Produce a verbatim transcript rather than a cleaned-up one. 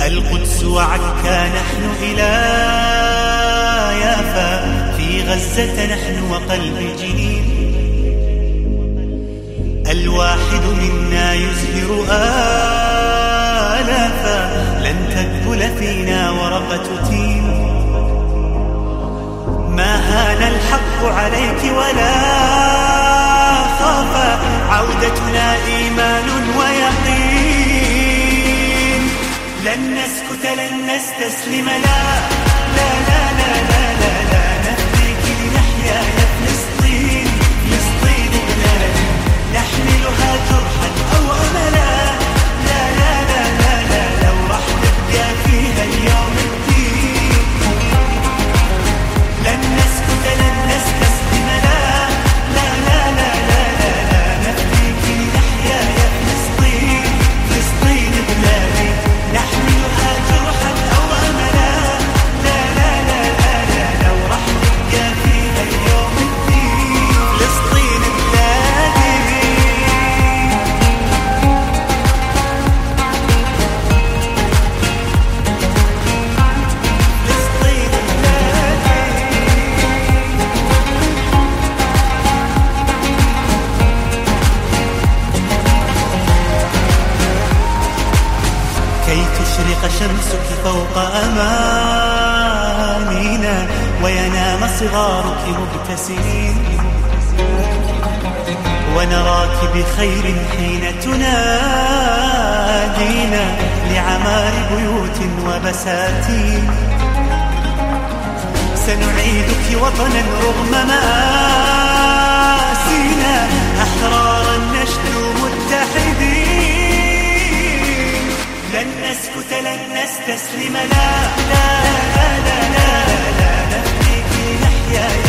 القدس وعكا نحن إلى يافا، في غزة نحن وقلب الجنين. الواحد منا يزهر آلافا، لن تذبل فينا ورقة تين. ما هان الحق عليك ولا خافا، عودتنا إيمان ويقين. لن نسكت لن نستسلم، لا لا لا لا لا لا, لا نهديك لنحيا يا فلسطين. فلسطين بلادي نحملها جرحا أو أملا، لا لا لا لا لا لو راح نبقى فيها اليوم الدين. لن نسكت لن نستسلم، لا لا لا لا لا لا, لا نهديك لنحيا يا فلسطين. فلسطين بلادي نحملها جرحا أو أملا، لا لا لا لا لا لو راح نبقى فيها اليوم الدين. فلسطين بلادي فلسطين بلادي. كي تشرق شمسك فوق أمانينا، وينام صغارك مبتسمين، ونراك بخير حين تنادينا لعمار بيوت وبساتين. سنعيدك وطنا رغم مآسينا، أحرارا نشدو متحدين. لن نسكت لن نستسلم، لا لا لا لا لا, لا نهديك لنحيا